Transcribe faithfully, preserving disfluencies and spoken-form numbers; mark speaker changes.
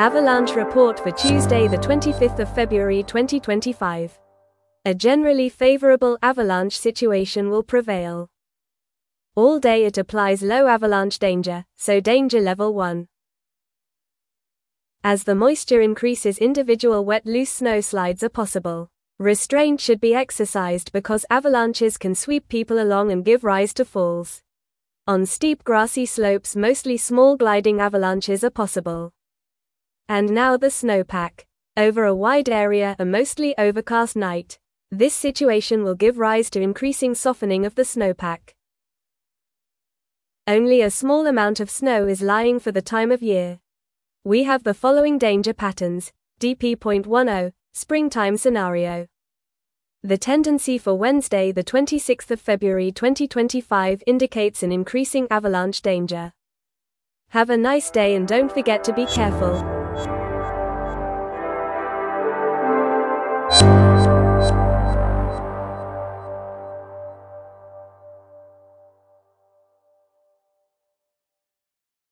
Speaker 1: Avalanche report for Tuesday the twenty-fifth of February twenty twenty-five. A generally favorable avalanche situation will prevail. All day it applies low avalanche danger, so danger level one. As the moisture increases, individual wet loose snowslides are possible. Restraint should be exercised because avalanches can sweep people along and give rise to falls. On steep grassy slopes, mostly small gliding avalanches are possible. And now the snowpack. Over a wide area, a mostly overcast night. This situation will give rise to increasing softening of the snowpack. Only a small amount of snow is lying for the time of year. We have the following danger patterns. D P point ten, springtime scenario. The tendency for Wednesday the twenty-sixth of February twenty twenty-five indicates an increasing avalanche danger. Have a nice day and don't forget to be careful.